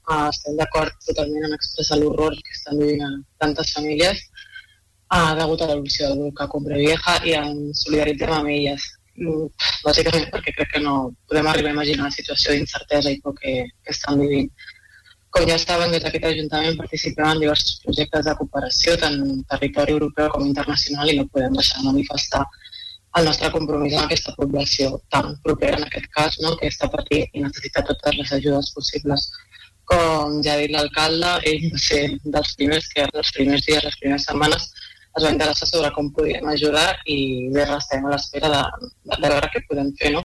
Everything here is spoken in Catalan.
estem d'acord totalment en expressar l'horror que estan vivint tantes famílies degut a l'evolució del volcà Cumbre Vieja i ens solidaritzem amb elles. Bàsicament perquè crec que no podem arribar a imaginar la situació d'incertesa i por que estan vivint. Com ja saben, des d'aquest Ajuntament participem en diversos projectes de cooperació, tant en territori europeu com internacional, i no podem deixar de manifestar el nostre compromís amb aquesta població tan propera, en aquest cas, no?, que està patint i necessita totes les ajudes possibles. Com ja ha dit l'alcalde, ell va ser dels primers que els primers dies, les primeres setmanes, es va interessar sobre com podíem ajudar i bé, estem a l'espera de veure què podem fer, no?